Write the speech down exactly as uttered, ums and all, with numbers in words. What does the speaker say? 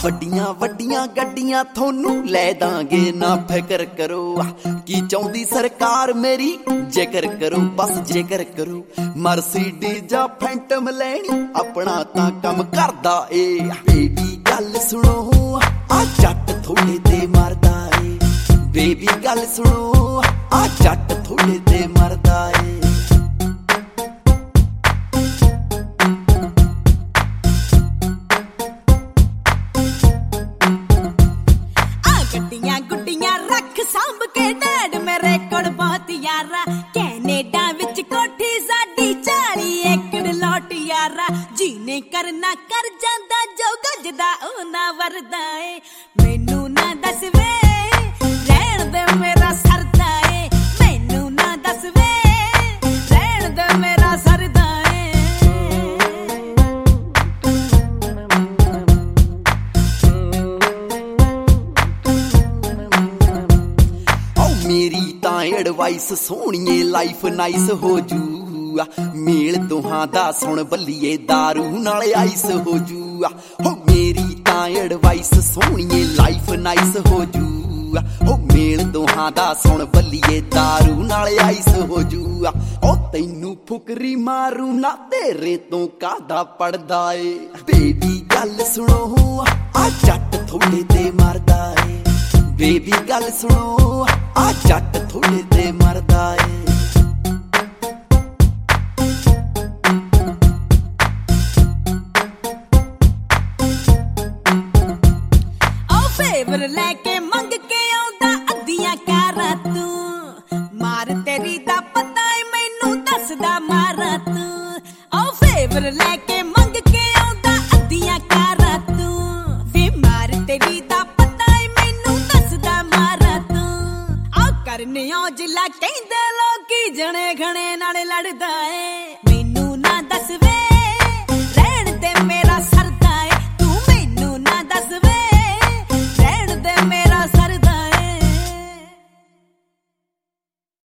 ਵੱਡੀਆਂ ਵੱਡੀਆਂ ਗੱਡੀਆਂ ਥੋਨੂੰ ਲੈ ਦਾਂਗੇ ਨਾ ਫਿਕਰ ਕਰੋ ਕੀ ਚਾਹੁੰਦੀ ਸਰਕਾਰ ਮੇਰੀ ਜ਼ਿਕਰ ਕਰੋ ਬਸ ਜ਼ਿਕਰ ਕਰੋ ਮਰਸੀਡੀਜ਼ ਜਾਂ ਫੈਂਟਮ ਲੈਣੀ ਆਪਣਾ ਤਾਂ ਕੰਮ ਕਰਦਾ ਏ ਬੇਬੀ ਗੱਲ ਸੁਣੋ ਆ ਜੱਟ ਥੋੜੇ ਤੇ ਮਰਦਾ ਏ ਬੇਬੀ ਗੱਲ ਸੁਣੋ ਆ ਜੱਟ ਥੋੜੇ ਤੇ ਮਰਦਾ ਏ ਗੱਡੀਆਂ ਗੁੱਡੀਆਂ ਰੱਖ ਸਾਂਭ ਕੇ ਡੈਡ ਮੇਰੇ ਕੋਲ ਬਹੁਤ ਯਾਰਾ ਕੈਨੇਡਾ ਵਿੱਚ ਕੋਠੀ ਸਾਡੀ ਚਾਲੀ ਏਕੜ ਲੋਟ ਯਾਰਾ ਜੀਨੇ ਕਰਨਾ ਕਰ ਜਾਂਦਾ ਜੋ ਗੱਜਦਾ ਉਹ ਨਾ ਵਰਦਾ ਏ ਮੈਨੂੰ ਨਾ ਦੱਸ ਵੇ ਰਹਿਣ ਦੇ ਮੇਰਾ ਸਰਦਾ ਏ ਮੈਨੂੰ ਨਾ ਦੱਸ ਵੇ ਰਹਿਣ ਦੇ ਮੇਰਾ ਸਰਦਾ ਮੇਰੀ ਤਾਂ ਐਡਵਾਈਸ ਸੋਹਣੀਏ ਲਾਈਫ ਨਾਈਸ ਹੋ ਜੂ ਮੇਲ ਦੋਹਾਂ ਦਾ ਸੁਣ ਬੱਲੀਏ ਦਾਰੂ ਨਾਲ ਆਈਸ ਹੋ ਜੂ ਹੋ ਮੇਰੀ ਤਾਂ ਐਡਵਾਈਸ ਸੋਹਣੀਏ ਲਾਈਫ ਨਾਈਸ ਹੋ ਜੂ ਹੋ ਮੇਲ ਦੋਹਾਂ ਦਾ ਸੁਣ ਬੱਲੀਏ ਦਾਰੂ ਨਾਲ ਆਈਸ ਹੋ ਜੂ ਉਹ ਤੈਨੂੰ ਫੁਕਰੀ ਮਾਰੂ ਨਾ ਤੇਰੇ ਤੋਂ ਕਾਹਦਾ ਪੜਦਾ ਏ ਬੇਬੀ ਗੱਲ ਸੁਣੋ ਆ ਜੱਟ ਥੋੜੇ ਤੇ ਮਰਦਾ ਏ ਬੇਬੀ ਗੱਲ ਸੁਣੋ ਆ ਜੱਟ ਥੋੜੇ ਤੇ ਮਰਦਾ ਏ ਉਹ ਫੇਵਰ ਲੈ ਕੇ ਮੰਗ ਕੇ ਆਉਂਦਾ ਅੱਧੀਆਂ ਕਾਰਾਂ ਤੂੰ ਮਾਰ ਤੇਰੀ ਦਾ ਪਤਾ ਏ ਮੈਨੂੰ ਦੱਸਦਾ ਮਾਰਾ ਤੂੰ ਉਹ ਫੇਵਰ ਲੈ ਕੇ ਮੰਗ ਕੇ ਆਉਂਦਾ ਅੱਧੀਆਂ ਕਾਰਾਂ ਤੂੰ ਵੇ ਮਾਰ ਤੇਰੀ ਦਾ ਕਰਨੇ ਔਜਲਾ ਕਹਿੰਦੇ ਲੋਕੀ ਜਣੇ ਖਣੇ ਨਾਲ ਲੜਦਾ